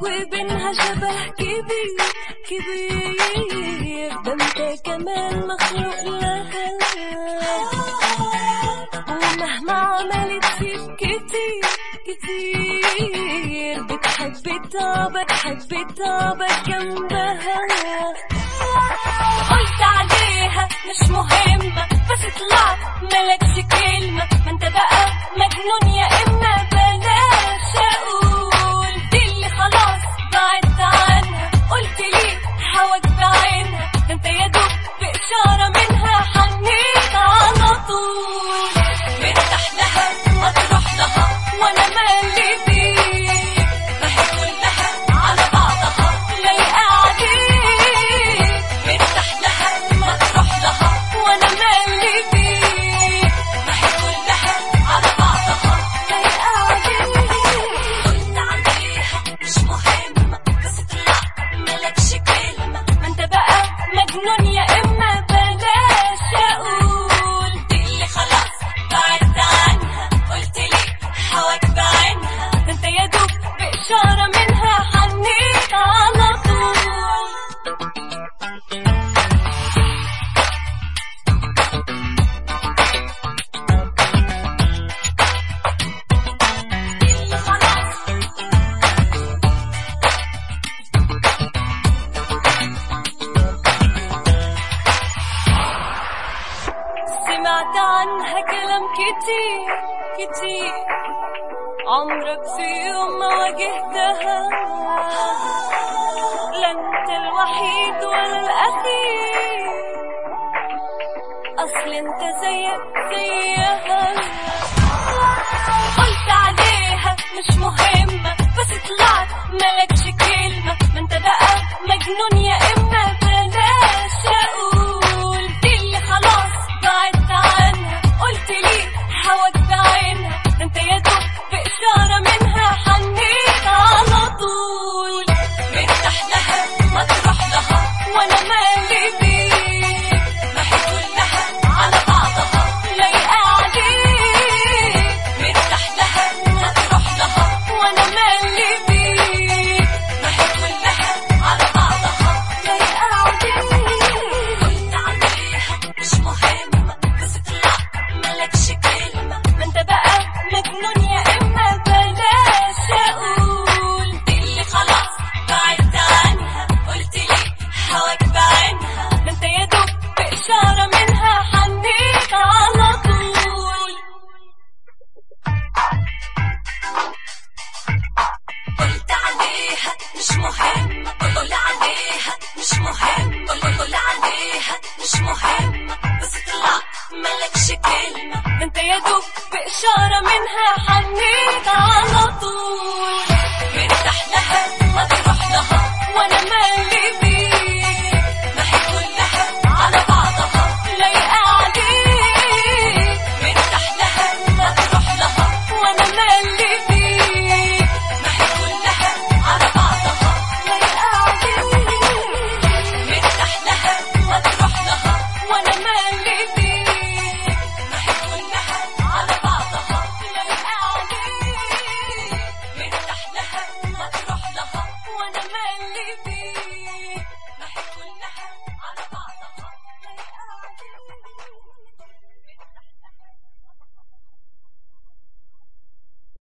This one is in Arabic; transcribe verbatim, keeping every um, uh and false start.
وبينها شبه كبير كبير، ده انت كمان مخلوق لها. ومهما عملت فيك كتير كتير بتحب تعبك تحب تعبك جنبها. قلت عليها مش مهمة بس طلعت ملكش كلمة، ما انت بقى مجنون يا اما بلاش اقول. دي اللي خلاص بعدت عنها، قلت ليه هواك بعينها، ده انت يا دوب بإشارة منها حنيت على طول. مرتاح لها ما تروح لها وانا مالي بيك، ما هي كلها على بعضها لايقة عليك. مرتاح لها ما تروح لها وانا مالي بيك، ما هي كلها على بعضها لايقة عليك. قلت عليها مش مهمة بس طلعت ملكش كلمة، ما انت بقى مجنون يا اما بلاش اقول. دي اللي خلاص بعدت عنها، قلت ليه هواك بعينها، ده انت يا دوب بإشارة منها حنيت على طول. سمعت عنها كلام كتير كتير، عمرك في يوم ما واجهتها، لا انت الوحيد ولا الأخير، أصل انت زيك زيها. قلت عليها مش مهمة بس طلعت ملكش كلمة، ما انت بقى مجنون يا اما بلاش اقول. دي اللي خلاص بعدت عنها، قلت ليه هواك بعينها، ده انت يا دوب بإشارة منها حنيت على طول. مرتاح لها ما تروح لها وانا مالي بيك، ما هي كلها على بعضها لايقة عليك. مرتاح لها ما تروح لها وانا مالي بيك، ما هي كلها على بعضها لايقة عليك. قلت عليها مش مهمة بس طلعت ملكش كلمة، ما انت بقى مجنون يا اما بلاش اقول. دي اللي خلاص بعدت عنها، قلت ليه هواك بعينها، ده انت يا دوب بإشارة منها حنيت على طول. قلت عليها مش مهمة، قول عليها مش مهم، قول قول عليها مش مهمة بس طلعت ملكش كلمة، ده انت يا دوب بإشارة منها حنيت